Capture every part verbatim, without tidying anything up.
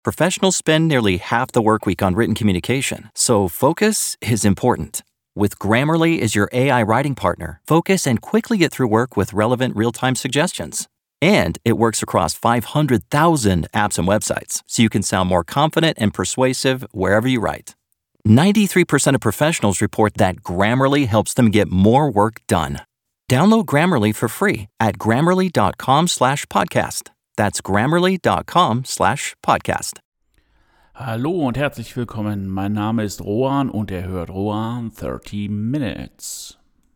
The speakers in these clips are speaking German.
Professionals spend nearly half the work week on written communication, so focus is important. With Grammarly as your A I writing partner, focus and quickly get through work with relevant real-time suggestions. And it works across five hundred thousand apps and websites, so you can sound more confident and persuasive wherever you write. ninety-three percent of professionals report that Grammarly helps them get more work done. Download Grammarly for free at grammarly.com slash podcast. That's grammarly.com slash podcast. Hallo und herzlich willkommen. Mein Name ist Rohan und ihr hört Rohan thirty Minutes.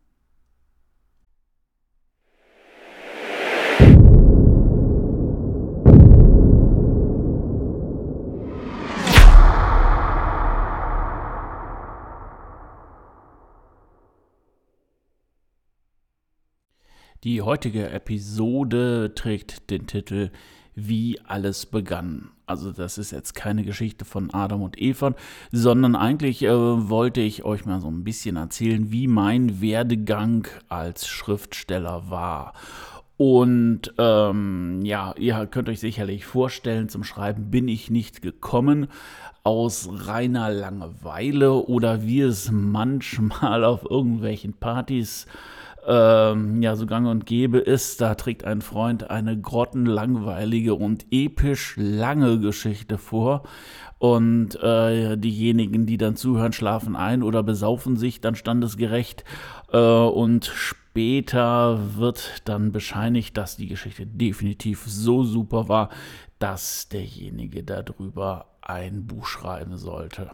Die heutige Episode trägt den Titel Wie alles begann. Also das ist jetzt keine Geschichte von Adam und Eva, sondern eigentlich äh, wollte ich euch mal so ein bisschen erzählen, wie mein Werdegang als Schriftsteller war. Und ähm, ja, ihr könnt euch sicherlich vorstellen, zum Schreiben bin ich nicht gekommen aus reiner Langeweile oder wie es manchmal auf irgendwelchen Partys Ähm, ja, so gang und gäbe ist. Da trägt ein Freund eine grottenlangweilige und episch lange Geschichte vor und äh, diejenigen, die dann zuhören, schlafen ein oder besaufen sich dann standesgerecht äh, und später wird dann bescheinigt, dass die Geschichte definitiv so super war, dass derjenige darüber ein Buch schreiben sollte.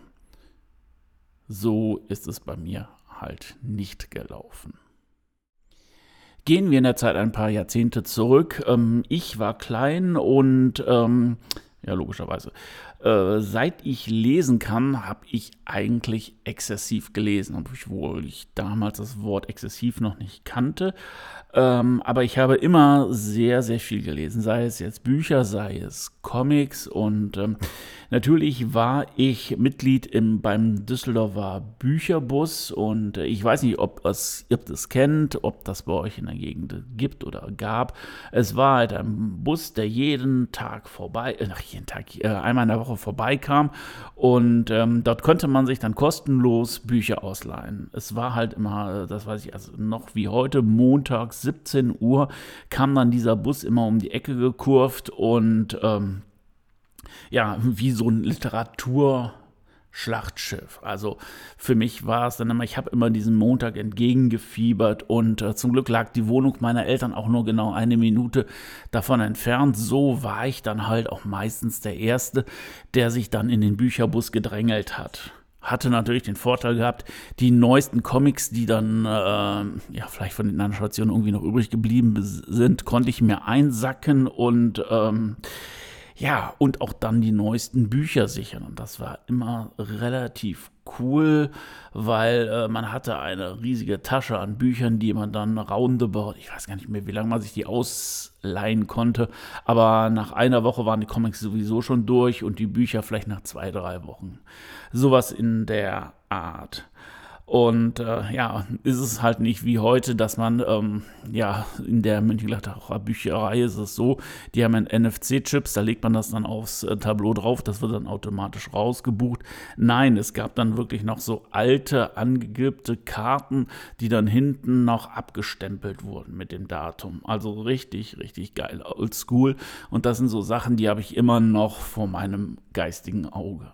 So ist es bei mir halt nicht gelaufen. Gehen wir in der Zeit ein paar Jahrzehnte zurück. Ähm, ich war klein und, ähm, ja logischerweise, äh, seit ich lesen kann, habe ich eigentlich exzessiv gelesen. Obwohl ich damals das Wort exzessiv noch nicht kannte. Ähm, aber ich habe immer sehr, sehr viel gelesen. Sei es jetzt Bücher, sei es Comics. Und ähm, natürlich war ich Mitglied im, beim Düsseldorfer Bücherbus. Und äh, ich weiß nicht, ob es, ihr das kennt, ob das bei euch in der Gegend gibt oder gab. Es war halt ein Bus, der jeden Tag vorbei, äh, jeden Tag, äh, einmal in der Woche vorbeikam. Und ähm, dort konnte man sich dann kostenlos Bücher ausleihen. Es war halt immer, das weiß ich, also noch wie heute, montags siebzehn Uhr kam dann dieser Bus immer um die Ecke gekurvt und ähm, ja, wie so ein Literaturschlachtschiff. Also für mich war es dann immer, ich habe immer diesen Montag entgegengefiebert und äh, zum Glück lag die Wohnung meiner Eltern auch nur genau eine Minute davon entfernt. So war ich dann halt auch meistens der Erste, der sich dann in den Bücherbus gedrängelt hat. Hatte natürlich den Vorteil gehabt, die neuesten Comics, die dann äh, ja vielleicht von den anderen Stationen irgendwie noch übrig geblieben sind, konnte ich mir einsacken und ähm, ja, und auch dann die neuesten Bücher sichern. Und das war immer relativ cool, weil äh, man hatte eine riesige Tasche an Büchern, die man dann roundabout, ich weiß gar nicht mehr, wie lange man sich die ausleihen konnte, aber nach einer Woche waren die Comics sowieso schon durch und die Bücher vielleicht nach zwei, drei Wochen. Sowas in der Art. Und äh, ja, ist es halt nicht wie heute, dass man, ähm, ja, in der Mönchengladbacher Bücherei ist es so, die haben einen N F C-Chips, da legt man das dann aufs äh, Tableau drauf, das wird dann automatisch rausgebucht. Nein, es gab dann wirklich noch so alte, angegilbte Karten, die dann hinten noch abgestempelt wurden mit dem Datum. Also richtig, richtig geil, oldschool. Und das sind so Sachen, die habe ich immer noch vor meinem geistigen Auge.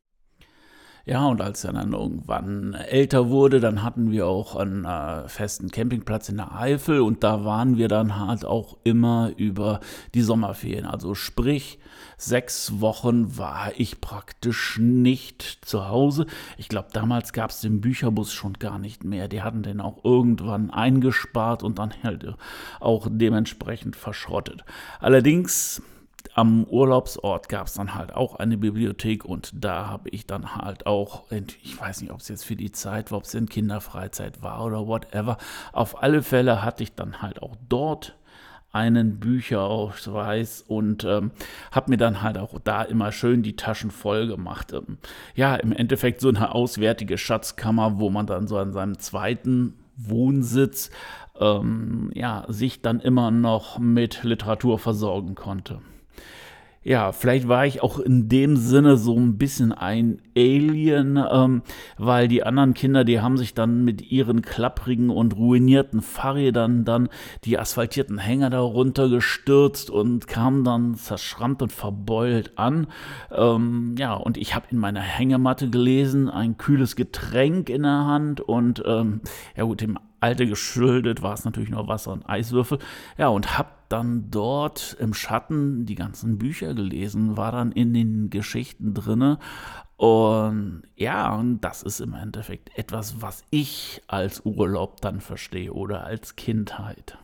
Ja, und als er dann irgendwann älter wurde, dann hatten wir auch einen äh, festen Campingplatz in der Eifel und da waren wir dann halt auch immer über die Sommerferien. Also sprich, sechs Wochen war ich praktisch nicht zu Hause. Ich glaube, damals gab es den Bücherbus schon gar nicht mehr. Die hatten den auch irgendwann eingespart und dann halt auch dementsprechend verschrottet. Allerdings am Urlaubsort gab es dann halt auch eine Bibliothek und da habe ich dann halt auch, ich weiß nicht, ob es jetzt für die Zeit war, ob es in Kinderfreizeit war oder whatever, auf alle Fälle hatte ich dann halt auch dort einen Bücherausweis und ähm, habe mir dann halt auch da immer schön die Taschen voll gemacht. Ähm, ja, im Endeffekt so eine auswärtige Schatzkammer, wo man dann so an seinem zweiten Wohnsitz ähm, ja, sich dann immer noch mit Literatur versorgen konnte. Ja, vielleicht war ich auch in dem Sinne so ein bisschen ein Alien, ähm, weil die anderen Kinder, die haben sich dann mit ihren klapprigen und ruinierten Fahrrädern dann die asphaltierten Hänger da runtergestürzt und kamen dann zerschrammt und verbeult an. Ähm, ja, und ich habe in meiner Hängematte gelesen, ein kühles Getränk in der Hand und ähm, ja gut, dem Alter geschuldet war es natürlich nur Wasser und Eiswürfel. Ja, und hab dann dort im Schatten die ganzen Bücher gelesen, war dann in den Geschichten drinne. Und ja, und das ist im Endeffekt etwas, was ich als Urlaub dann verstehe oder als Kindheit.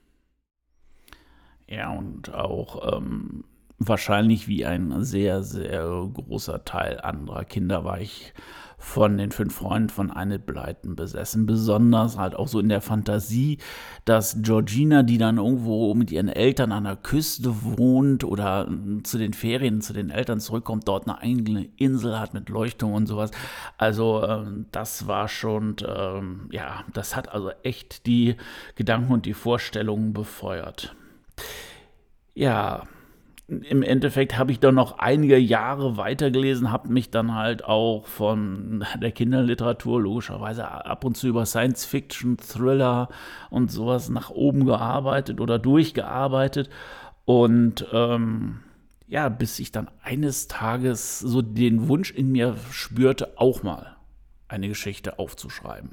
Ja, und auch ähm, wahrscheinlich wie ein sehr, sehr großer Teil anderer Kinder war ich von den fünf Freunden von Enid Blyton besessen. Besonders halt auch so in der Fantasie, dass Georgina, die dann irgendwo mit ihren Eltern an der Küste wohnt oder mm, zu den Ferien zu den Eltern zurückkommt, dort eine eigene Insel hat mit Leuchtturm und sowas. Also ähm, das war schon, ähm, ja, das hat also echt die Gedanken und die Vorstellungen befeuert. Ja, im Endeffekt habe ich dann noch einige Jahre weitergelesen, habe mich dann halt auch von der Kinderliteratur logischerweise ab und zu über Science-Fiction, Thriller und sowas nach oben gearbeitet oder durchgearbeitet. Und ähm, ja, bis ich dann eines Tages so den Wunsch in mir spürte, auch mal eine Geschichte aufzuschreiben.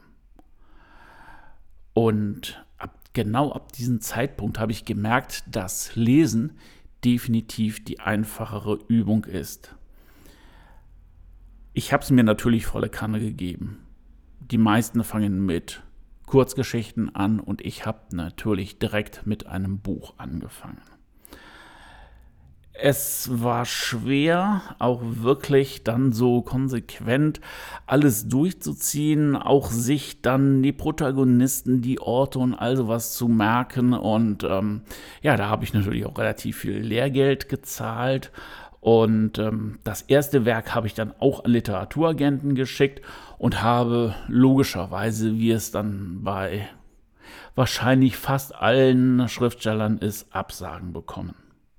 Und ab, genau ab diesem Zeitpunkt habe ich gemerkt, dass Lesen definitiv die einfachere Übung ist. Ich habe es mir natürlich volle Kanne gegeben. Die meisten fangen mit Kurzgeschichten an und ich habe natürlich direkt mit einem Buch angefangen. Es war schwer, auch wirklich dann so konsequent alles durchzuziehen, auch sich dann die Protagonisten, die Orte und all sowas zu merken. Und ähm, ja, da habe ich natürlich auch relativ viel Lehrgeld gezahlt. Und ähm, das erste Werk habe ich dann auch an Literaturagenten geschickt und habe logischerweise, wie es dann bei wahrscheinlich fast allen Schriftstellern ist, Absagen bekommen.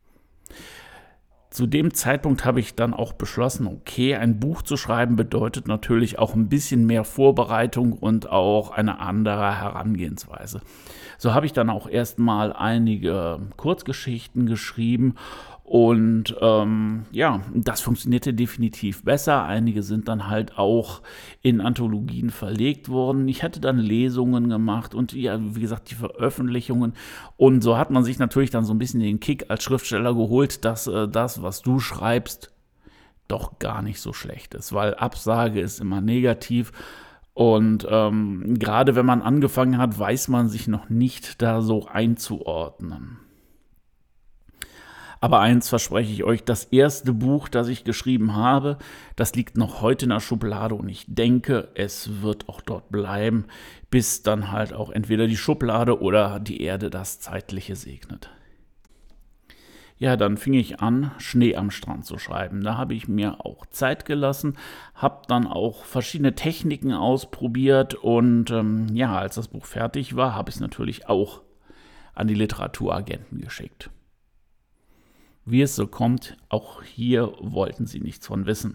Zu dem Zeitpunkt habe ich dann auch beschlossen, okay, ein Buch zu schreiben bedeutet natürlich auch ein bisschen mehr Vorbereitung und auch eine andere Herangehensweise. So habe ich dann auch erstmal einige Kurzgeschichten geschrieben und ähm, ja, das funktionierte definitiv besser. Einige sind dann halt auch in Anthologien verlegt worden. Ich hatte dann Lesungen gemacht und ja, wie gesagt, die Veröffentlichungen. Und so hat man sich natürlich dann so ein bisschen den Kick als Schriftsteller geholt, dass äh, das, was du schreibst, doch gar nicht so schlecht ist, weil Absage ist immer negativ. Und ähm, gerade wenn man angefangen hat, weiß man sich noch nicht da so einzuordnen. Aber eins verspreche ich euch, das erste Buch, das ich geschrieben habe, das liegt noch heute in der Schublade und ich denke, es wird auch dort bleiben, bis dann halt auch entweder die Schublade oder die Erde das Zeitliche segnet. Ja, dann fing ich an, Schnee am Strand zu schreiben. Da habe ich mir auch Zeit gelassen, habe dann auch verschiedene Techniken ausprobiert und ähm, ja, als das Buch fertig war, habe ich es natürlich auch an die Literaturagenten geschickt. Wie es so kommt, auch hier wollten sie nichts von wissen.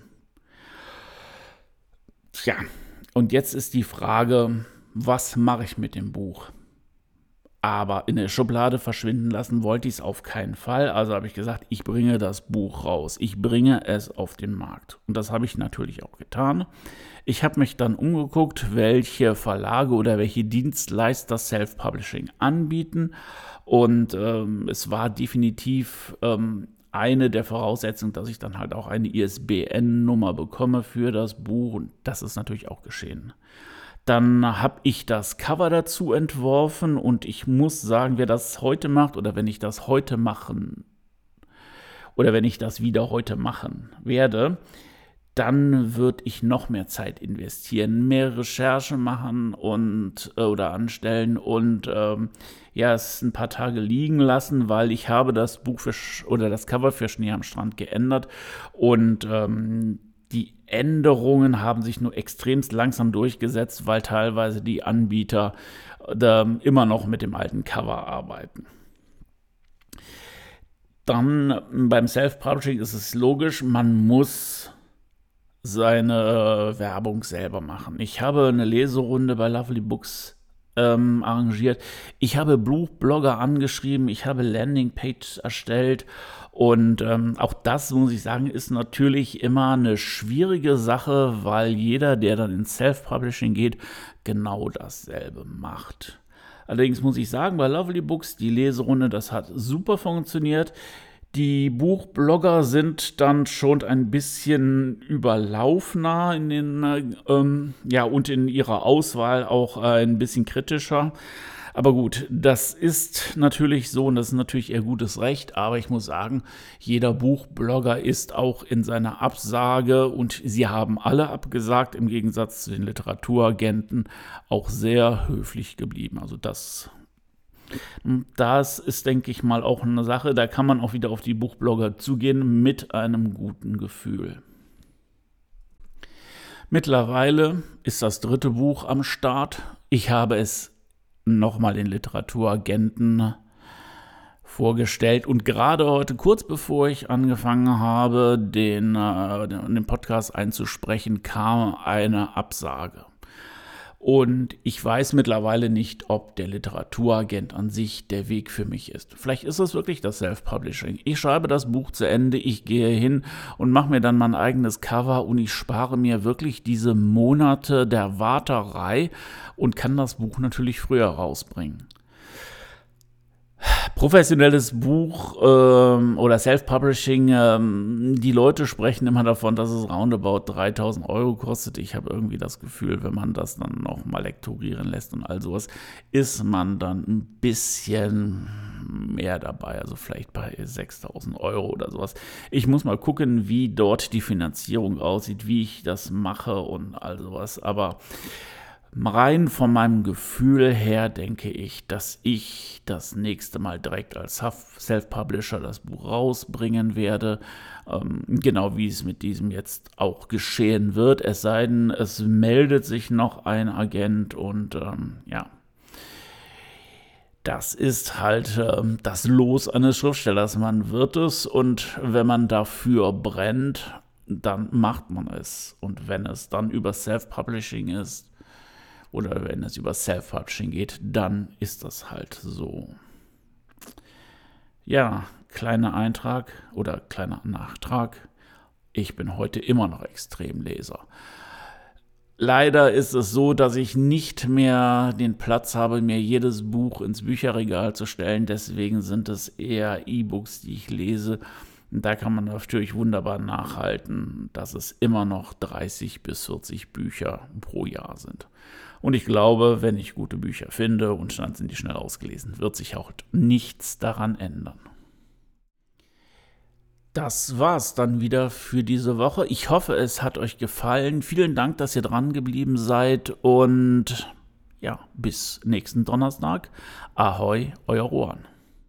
Tja, und jetzt ist die Frage, was mache ich mit dem Buch? Aber in der Schublade verschwinden lassen wollte ich es auf keinen Fall. Also habe ich gesagt, ich bringe das Buch raus. Ich bringe es auf den Markt. Und das habe ich natürlich auch getan. Ich habe mich dann umgeguckt, welche Verlage oder welche Dienstleister Self-Publishing anbieten. Und ähm, es war definitiv ähm, eine der Voraussetzungen, dass ich dann halt auch eine I S B N-Nummer bekomme für das Buch. Und das ist natürlich auch geschehen. Dann habe ich das Cover dazu entworfen und ich muss sagen, wer das heute macht oder wenn ich das heute machen oder wenn ich das wieder heute machen werde, dann würde ich noch mehr Zeit investieren, mehr Recherche machen und äh, oder anstellen und ähm, ja, es ein paar Tage liegen lassen, weil ich habe das Buch für Sch- oder das Cover für Schnee am Strand geändert und ähm, die Änderungen haben sich nur extremst langsam durchgesetzt, weil teilweise die Anbieter äh, immer noch mit dem alten Cover arbeiten. Dann beim Self-Publishing ist es logisch, man muss seine Werbung selber machen. Ich habe eine Leserunde bei Lovely Books ähm, arrangiert. Ich habe Buchblogger angeschrieben, ich habe Landingpages erstellt und ähm, auch das, muss ich sagen, ist natürlich immer eine schwierige Sache, weil jeder, der dann ins Self-Publishing geht, genau dasselbe macht. Allerdings muss ich sagen, bei Lovely Books, die Leserunde, das hat super funktioniert. Die Buchblogger sind dann schon ein bisschen überlaufener in den, ähm, ja, und in ihrer Auswahl auch äh, ein bisschen kritischer. Aber gut, das ist natürlich so und das ist natürlich ihr gutes Recht, aber ich muss sagen, jeder Buchblogger ist auch in seiner Absage und sie haben alle abgesagt, im Gegensatz zu den Literaturagenten auch sehr höflich geblieben. Also das, das ist, denke ich mal, auch eine Sache, da kann man auch wieder auf die Buchblogger zugehen mit einem guten Gefühl. Mittlerweile ist das dritte Buch am Start. Ich habe es nochmal den Literaturagenten vorgestellt und gerade heute, kurz bevor ich angefangen habe, den, äh, den Podcast einzusprechen, kam eine Absage. Und ich weiß mittlerweile nicht, ob der Literaturagent an sich der Weg für mich ist. Vielleicht ist es wirklich das Self-Publishing. Ich schreibe das Buch zu Ende, ich gehe hin und mache mir dann mein eigenes Cover und ich spare mir wirklich diese Monate der Warterei und kann das Buch natürlich früher rausbringen. Professionelles Buch ähm, oder Self-Publishing, ähm, die Leute sprechen immer davon, dass es roundabout dreitausend Euro kostet. Ich habe irgendwie das Gefühl, wenn man das dann noch mal lektorieren lässt und all sowas, ist man dann ein bisschen mehr dabei, also vielleicht bei sechstausend Euro oder sowas. Ich muss mal gucken, wie dort die Finanzierung aussieht, wie ich das mache und all sowas, aber rein von meinem Gefühl her denke ich, dass ich das nächste Mal direkt als Self-Publisher das Buch rausbringen werde, ähm, genau wie es mit diesem jetzt auch geschehen wird, es sei denn, es meldet sich noch ein Agent und ähm, ja, das ist halt äh, das Los eines Schriftstellers, man wird es und wenn man dafür brennt, dann macht man es und wenn es dann über Self-Publishing ist, oder wenn es über Self-Publishing geht, dann ist das halt so. Ja, kleiner Eintrag oder kleiner Nachtrag. Ich bin heute immer noch Extremleser. Leider ist es so, dass ich nicht mehr den Platz habe, mir jedes Buch ins Bücherregal zu stellen. Deswegen sind es eher E-Books, die ich lese. Und da kann man natürlich wunderbar nachhalten, dass es immer noch dreißig bis vierzig Bücher pro Jahr sind. Und ich glaube, wenn ich gute Bücher finde und dann sind die schnell ausgelesen, wird sich auch nichts daran ändern. Das war's dann wieder für diese Woche. Ich hoffe, es hat euch gefallen. Vielen Dank, dass ihr dran geblieben seid und ja, bis nächsten Donnerstag. Ahoi, euer Rohan.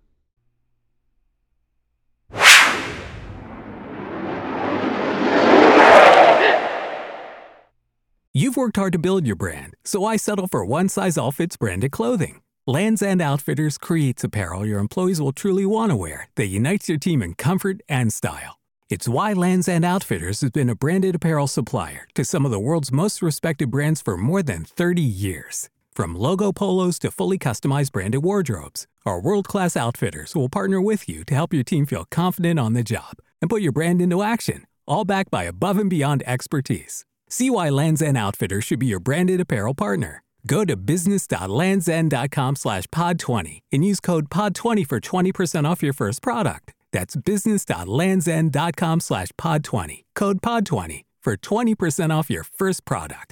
You've worked hard to build your brand, so why settle for one-size-all-fits branded clothing? Lands' End Outfitters creates apparel your employees will truly want to wear that unites your team in comfort and style. It's why Lands' End Outfitters has been a branded apparel supplier to some of the world's most respected brands for more than thirty years. From logo polos to fully customized branded wardrobes, our world-class outfitters will partner with you to help your team feel confident on the job and put your brand into action, all backed by above-and-beyond expertise. See why Lands' End Outfitters should be your branded apparel partner. Go to business.landsend.com slash pod 20 and use code pod twenty for twenty percent off your first product. That's business.landsend.com slash pod 20. Code pod twenty for twenty percent off your first product.